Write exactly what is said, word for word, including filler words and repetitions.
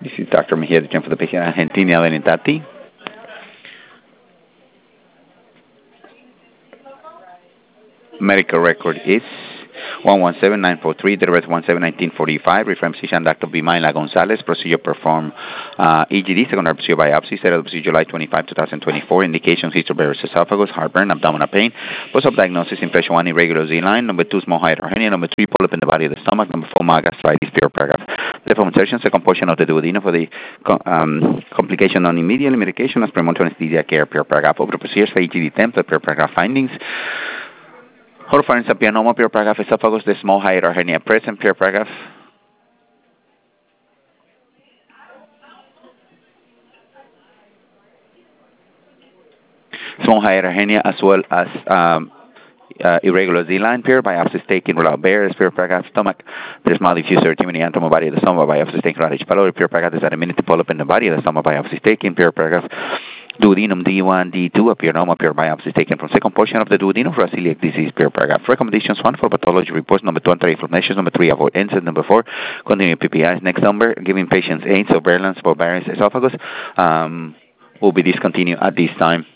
This is Doctor Mejia, the for the patient, Argentina Benitati. Medical record is one one seven nine four three, the rest one seven nineteen forty five. Reference physician Doctor Bimaila Gonzalez. Procedure performed uh, E G D, secondary procedure biopsy. Set of procedure July twenty-fifth, twenty twenty-four. Indications history esophagus, heartburn, abdominal pain. Post-op diagnosis impression one irregular Z-line. Number two small hiatal hernia. Number three polyp in the body of the stomach. Number four mild gastritis, pure paragraph. Left of insertion, second portion of the duodenum for the um, complication non immediately medication as premonitory anesthesia care, pure paragraph. Over procedures for E G D temp, pure paragraph findings. Oropharynx apianoma, pure paragraph, esophagus, the small hiatal hernia present, pure paragraph. Small hiatal hernia as well as um, uh, irregular Z-line, pure biopsy taken without bears, pure paragraph, stomach. There's mild diffuse erythema in the body of the stomach, biopsy taken without H. pylori, pure paragraph. There's a minute polyp in the body of the stomach, biopsy taken, pure paragraph. Duodenum D one, D two, a apianoma, pure biopsy taken from second portion of the duodenum for a celiac disease, pure paragraph. Recommendations, one for pathology reports, number two, anti-inflammations, number three, avoid N SAIDs, number four, continue P P Is. Next number, giving patients aids or virulence for Barrett's esophagus um, will be discontinued at this time.